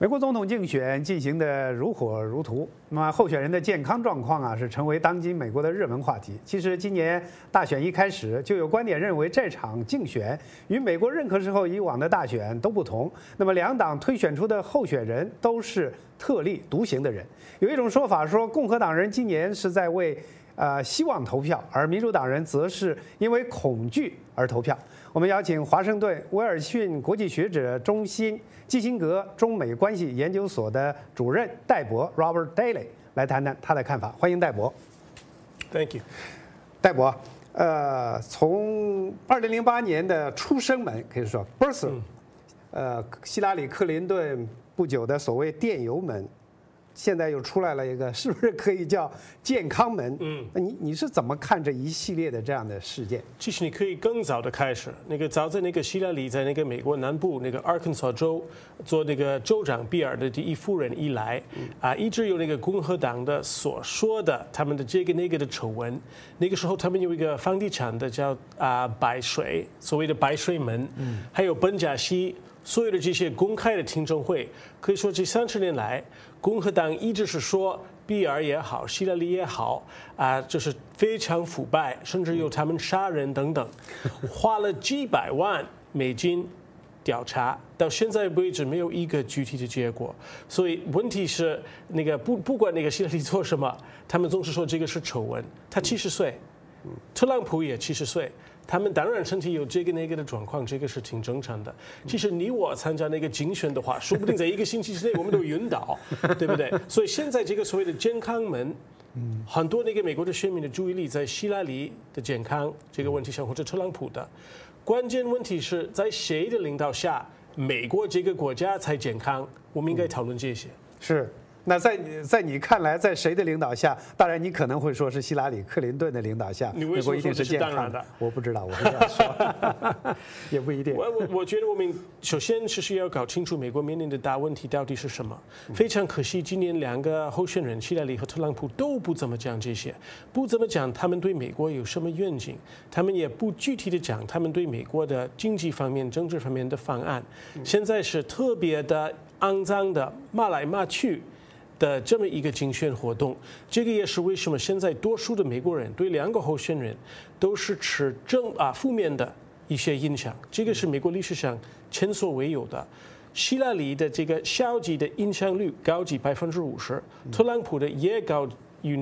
美国总统竞选进行得如火如荼，那么候选人的健康状况啊，是成为当今美国的热门话题。其实今年大选一开始，就有观点认为这场竞选与美国任何时候以往的大选都不同。那么两党推选出的候选人都是特立独行的人。有一种说法说，共和党人今年是在为希望投票，而民主党人则是因为恐惧而投票。我们邀请华盛顿威尔逊国际学者中心基辛格中美关系研究所的主任戴博 Robert Daly 来谈谈他的看法。欢迎戴博。 Thank you， 戴博，从2008年的出生门可以说 birth，希拉里·克林顿不久的所谓电邮门。现在又出来了一个，是不是可以叫健康门？那你是怎么看这一系列的这样的事件？ 其实你可以更早的开始，早在希拉里在美国南部Arkansas 州做州长比尔的第一夫人以来，一直有共和党的所说的他们的这个的丑闻。那个时候他们有一个房地产的叫白水，所谓的白水门，还有本贾西。所有的这些公开的听证会，可以说这30年来，共和党一直是说比尔也好，希拉里也好，就是非常腐败，甚至有他们杀人等等，花了几百万美金调查，到现在为止没有一个具体的结果。所以问题是不管希拉里做什么，他们总是说这个是丑闻。他70岁，特朗普也70岁。他们当然身体有这个的状况，这个是挺正常的。其实你我参加竞选的话，说不定在1个星期之内我们都晕倒，对不对？所以现在这个所谓的健康门，很多美国的选民的注意力在希拉里的健康这个问题上，或者特朗普的。关键问题是在谁的领导下，美国这个国家才健康？我们应该讨论这些。 是。那在你看来，在谁的领导下？当然，你可能会说是希拉里·克林顿的领导下，美国一定是健康的。我不知道，我会这样说，也不一定。 我觉得我们首先是要搞清楚美国面临的大问题到底是什么。非常可惜，今年2个候选人希拉里和特朗普都不怎么讲这些，不怎么讲他们对美国有什么愿景，他们也不具体的讲他们对美国的经济方面、政治方面的方案。现在是特别的肮脏的骂来骂去的这么一个竞选活动。这个也是为什么现在多数的美国人对2个候选人都是持负面的一些印象。这个是美国历史上前所未有的。希拉里的这个消极的影响率高于50%，特朗普的也高于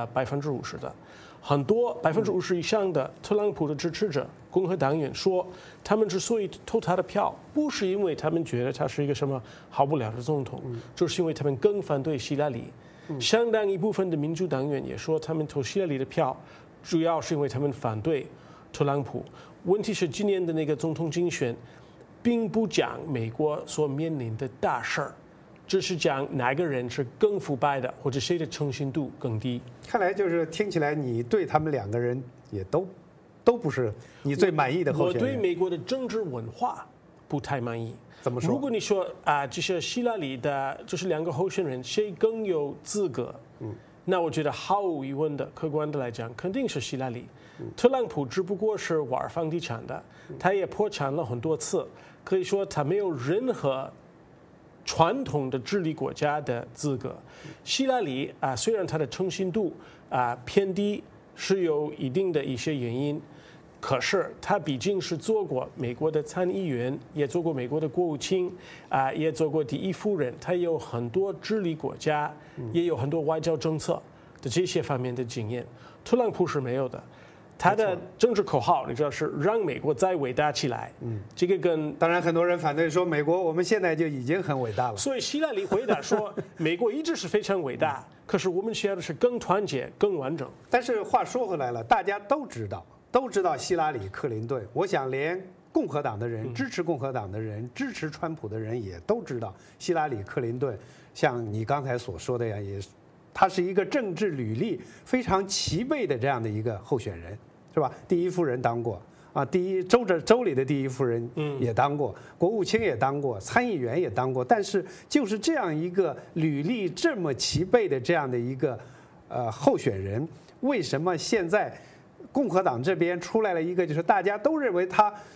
50%的。很多50%以上的特朗普的支持者、共和党员说，他们之所以投他的票，不是因为他们觉得他是一个什么好不了的总统，就是因为他们更反对希拉里。相当一部分的民主党员也说，他们投希拉里的票，主要是因为他们反对特朗普。问题是今年的总统竞选，并不讲美国所面临的大事儿。只是讲哪个人是更腐败的，或者谁的诚信度更低。 看来就是听起来你对他们2个人也都不是你最满意的候选人。 我对美国的政治文化不太满意。 怎么说？ 如果你说就是希拉里的，就是2个候选人谁更有资格，那我觉得毫无疑问的，客观的来讲，肯定是希拉里。特朗普只不过是玩房地产的，他也破产了很多次，可以说他没有任何传统的治理国家的资格。希拉里虽然他的诚信度偏低，是有一定的一些原因，可是他毕竟是做过美国的参议员，也做过美国的国务卿，也做过第一夫人，他有很多治理国家，也有很多外交政策的这些方面的经验。特朗普是没有的。他的政治口号，你知道是让美国再伟大起来。这个当然很多人反对说，美国我们现在就已经很伟大了。 所以希拉里回答说，美国一直是非常伟大，可是我们需要的是更团结、更完整。 但是话说回来了，大家都知道希拉里·克林顿，我想连共和党的人、支持共和党的人、支持川普的人也都知道，希拉里·克林顿像你刚才所说的呀，他是一个政治履历非常齐备的这样的一个候选人，是吧？第一夫人当过州里的第一夫人也当过，国务卿也当过，参议员也当过。但是就是这样一个履历这么齐备的这样的一个候选人，为什么现在共和党这边出来了一个，就是大家都认为他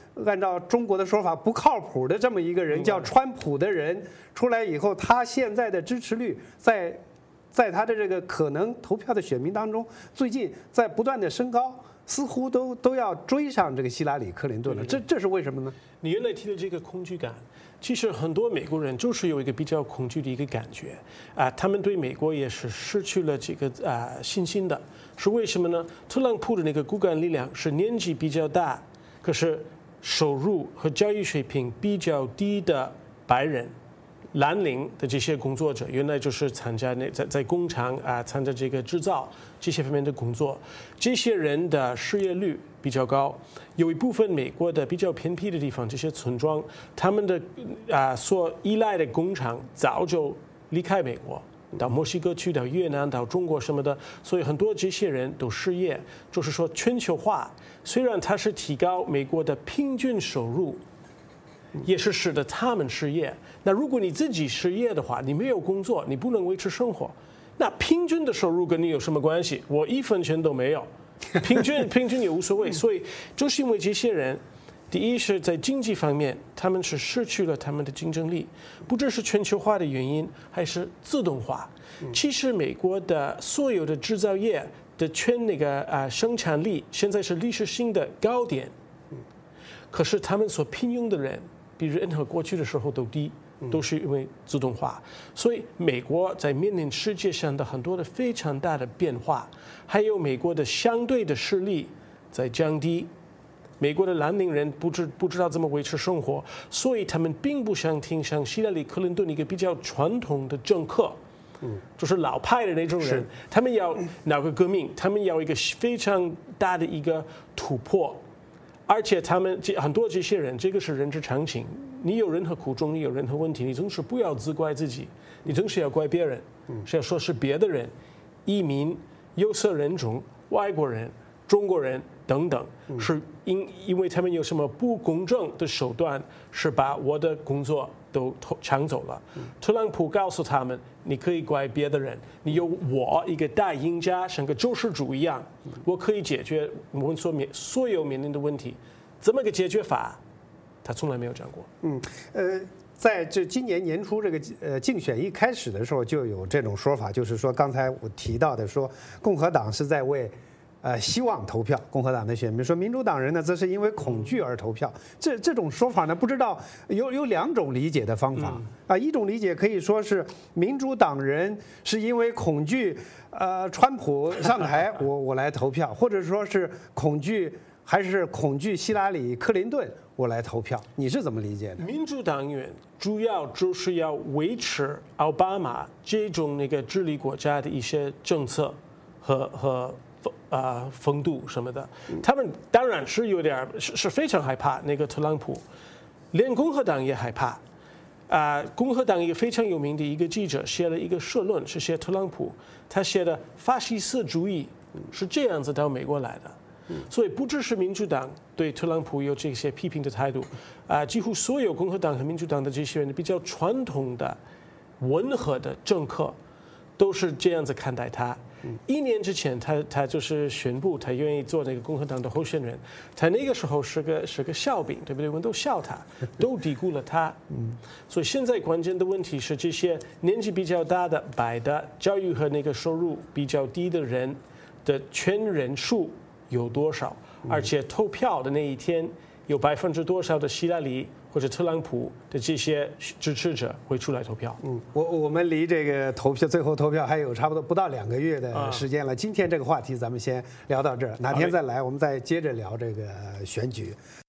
按照中国的说法不靠谱的这么一个人，叫川普的人出来以后，他现在的支持率在他的这个可能投票的选民当中，最近在不断的升高，似乎都要追上这个希拉里·克林顿了。这是为什么呢？ 你原来提的这个恐惧感，其实很多美国人就是有一个比较恐惧的一个感觉他们对美国也是失去了这个信心的。是为什么呢？特朗普的那个骨干力量是年纪比较大，可是收入和教育水平比较低的白人。蓝领的这些工作者，原来就是参加在工厂参加这个制造这些方面的工作，这些人的失业率比较高。有一部分美国的比较偏僻的地方，这些村庄，他们的所依赖的工厂早就离开美国，到墨西哥去，到越南，到中国什么的，所以很多这些人都失业。就是说，全球化虽然它是提高美国的平均收入。也是使得他们失业。那如果你自己失业的话，你没有工作，你不能维持生活，那平均的收入跟你有什么关系？我1分钱都没有，平均也无所谓。所以就是因为这些人，第一是在经济方面，他们是失去了他们的竞争力，不只是全球化的原因，还是自动化。其实美国的所有的制造业的全那个生产力现在是历史性的高点，可是他们所聘用的人。比任何过去的时候都低，都是因为自动化。所以美国在面临世界上的很多的非常大的变化，还有美国的相对的势力在降低。美国的蓝领人不知道怎么维持生活，所以他们并不想听像希拉里·克林顿一个比较传统的政客，就是老派的那种人。他们要闹个革命，他们要一个非常大的一个突破。而且他们很多这些人，这个是人之常情。你有任何苦衷，你有任何问题，你总是不要自怪自己，你总是要怪别人，是要说是别的人，移民、有色人种、外国人、中国人等等，是因为他们有什么不公正的手段，是把我的工作都抢走了。特朗普告诉他们，你可以怪别的人，你有我一个大赢家，像个救世主一样，我可以解决我们所有面临的问题。怎么个解决法？他从来没有讲过。 在今年年初这个竞选一开始的时候，就有这种说法，就是说刚才我提到的说，共和党是在为希望投票，共和党的选民说，民主党人呢则是因为恐惧而投票。这种说法呢，不知道有2种理解的方法一种理解可以说是民主党人是因为恐惧川普上台，我来投票，或者说是恐惧希拉里·克林顿，我来投票。你是怎么理解的？ 民主党员主要就是要维持奥巴马这种那个治理国家的一些政策和风度什么的，他们当然是有点是非常害怕那个特朗普，连共和党也害怕。共和党一个非常有名的一个记者写了一个社论，是写特朗普，他写的法西斯主义是这样子到美国来的。所以不只是民主党对特朗普有这些批评的态度，几乎所有共和党和民主党的这些人比较传统的、温和的政客，都是这样子看待他。1年之前，他就是宣布他愿意做那个共和党的候选人，他那个时候是个笑柄，对不对？我们都笑他，都低估了他。所以现在关键的问题是，这些年纪比较大的白的、教育和那个收入比较低的人的全人数有多少？而且投票的那一天有多少的希拉里或者特朗普的这些支持者会出来投票？ 我们离这个最后投票还有差不多不到2个月的时间了。今天这个话题咱们先聊到这儿，哪天再来我们再接着聊这个选举。